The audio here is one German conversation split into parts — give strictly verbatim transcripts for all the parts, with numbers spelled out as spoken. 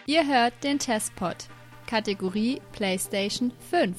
Ihr hört den Testpod, Kategorie PlayStation fünf.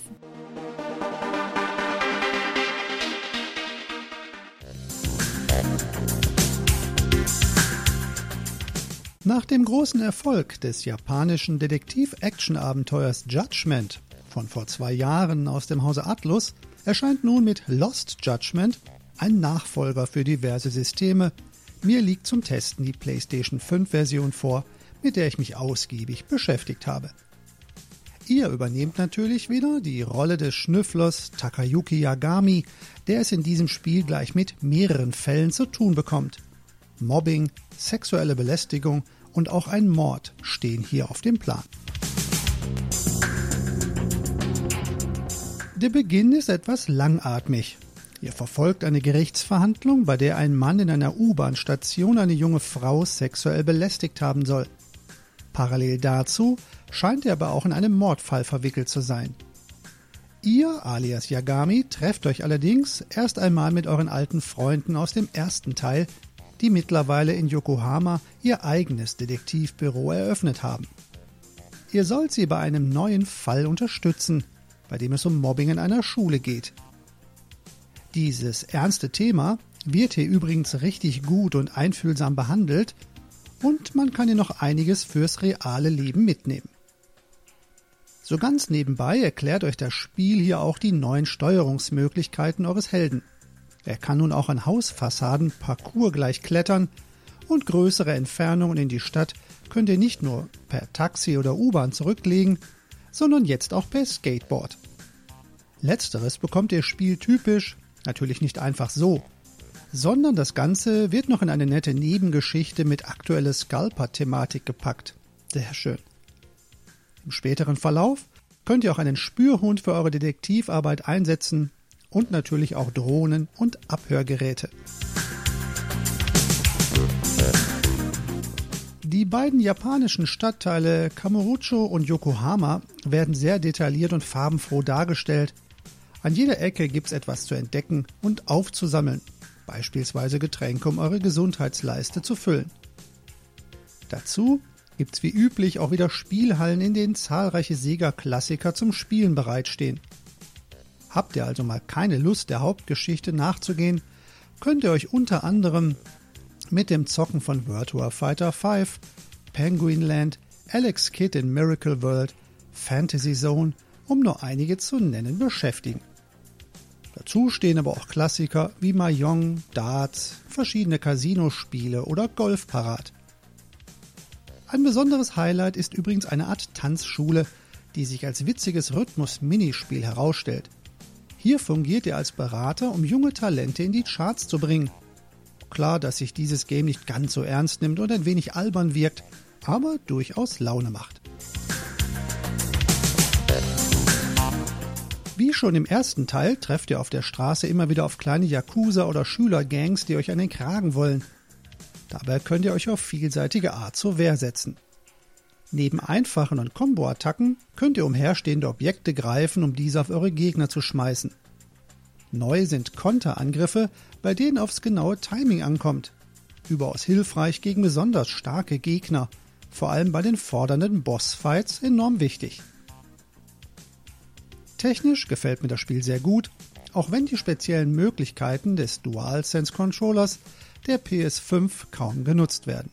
Nach dem großen Erfolg des japanischen Detektiv-Action-Abenteuers Judgment von vor zwei Jahren aus dem Hause Atlus erscheint nun mit Lost Judgment ein Nachfolger für diverse Systeme. Mir liegt zum Testen die PlayStation fünf Version vor, mit der ich mich ausgiebig beschäftigt habe. Ihr übernehmt natürlich wieder die Rolle des Schnüfflers Takayuki Yagami, der es in diesem Spiel gleich mit mehreren Fällen zu tun bekommt. Mobbing, sexuelle Belästigung und auch ein Mord stehen hier auf dem Plan. Der Beginn ist etwas langatmig. Ihr verfolgt eine Gerichtsverhandlung, bei der ein Mann in einer U-Bahn-Station eine junge Frau sexuell belästigt haben soll. Parallel dazu scheint er aber auch in einem Mordfall verwickelt zu sein. Ihr, alias Yagami, trefft euch allerdings erst einmal mit euren alten Freunden aus dem ersten Teil, die mittlerweile in Yokohama ihr eigenes Detektivbüro eröffnet haben. Ihr sollt sie bei einem neuen Fall unterstützen, bei dem es um Mobbing in einer Schule geht. Dieses ernste Thema wird hier übrigens richtig gut und einfühlsam behandelt und man kann hier noch einiges fürs reale Leben mitnehmen. So ganz nebenbei erklärt euch das Spiel hier auch die neuen Steuerungsmöglichkeiten eures Helden. Er kann nun auch an Hausfassaden parkourgleich klettern und größere Entfernungen in die Stadt könnt ihr nicht nur per Taxi oder U-Bahn zurücklegen, sondern jetzt auch per Skateboard. Letzteres bekommt ihr spieltypisch natürlich nicht einfach so, sondern das Ganze wird noch in eine nette Nebengeschichte mit aktueller Scalper-Thematik gepackt. Sehr schön. Im späteren Verlauf könnt ihr auch einen Spürhund für eure Detektivarbeit einsetzen und natürlich auch Drohnen und Abhörgeräte. Die beiden japanischen Stadtteile Kamurocho und Yokohama werden sehr detailliert und farbenfroh dargestellt. An jeder Ecke gibt's etwas zu entdecken und aufzusammeln, beispielsweise Getränke, um eure Gesundheitsleiste zu füllen. Dazu gibt's wie üblich auch wieder Spielhallen, in denen zahlreiche Sega-Klassiker zum Spielen bereitstehen. Habt ihr also mal keine Lust, der Hauptgeschichte nachzugehen, könnt ihr euch unter anderem mit dem Zocken von Virtua Fighter fünf, Penguin Land, Alex Kidd in Miracle World, Fantasy Zone, um nur einige zu nennen, beschäftigen. Dazu stehen aber auch Klassiker wie Mahjong, Darts, verschiedene Casino-Spiele oder Golf parat. Ein besonderes Highlight ist übrigens eine Art Tanzschule, die sich als witziges Rhythmus-Minispiel herausstellt. Hier fungiert ihr als Berater, um junge Talente in die Charts zu bringen. Klar, dass sich dieses Game nicht ganz so ernst nimmt und ein wenig albern wirkt, aber durchaus Laune macht. Wie schon im ersten Teil trefft ihr auf der Straße immer wieder auf kleine Yakuza- oder Schülergangs, die euch an den Kragen wollen. Dabei könnt ihr euch auf vielseitige Art zur Wehr setzen. Neben einfachen und Combo-Attacken könnt ihr umherstehende Objekte greifen, um diese auf eure Gegner zu schmeißen. Neu sind Konterangriffe, bei denen aufs genaue Timing ankommt. Überaus hilfreich gegen besonders starke Gegner, vor allem bei den fordernden Bossfights enorm wichtig. Technisch gefällt mir das Spiel sehr gut, auch wenn die speziellen Möglichkeiten des DualSense-Controllers der P S fünf kaum genutzt werden.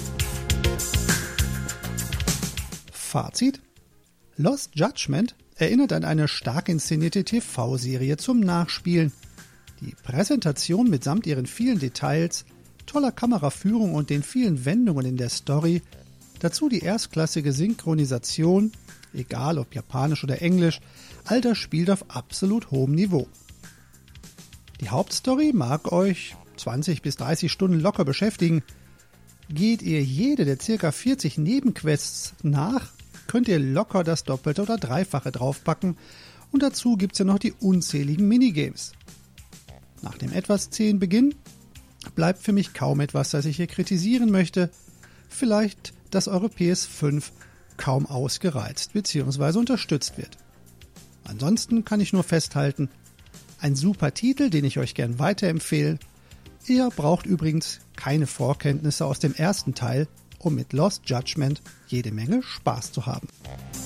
Fazit: Lost Judgment erinnert an eine stark inszenierte T V-Serie zum Nachspielen. Die Präsentation mitsamt ihren vielen Details, toller Kameraführung und den vielen Wendungen in der Story, dazu die erstklassige Synchronisation, egal ob japanisch oder englisch, all das spielt auf absolut hohem Niveau. Die Hauptstory mag euch zwanzig bis dreißig Stunden locker beschäftigen. Geht ihr jede der ca. vierzig Nebenquests nach, könnt ihr locker das Doppelte oder Dreifache draufpacken und dazu gibt's ja noch die unzähligen Minigames. Nach dem etwas zähen Beginn bleibt für mich kaum etwas, das ich hier kritisieren möchte. Vielleicht, dass eure P S fünf kaum ausgereizt bzw. unterstützt wird. Ansonsten kann ich nur festhalten, ein super Titel, den ich euch gern weiterempfehle. Ihr braucht übrigens keine Vorkenntnisse aus dem ersten Teil, um mit Lost Judgment jede Menge Spaß zu haben.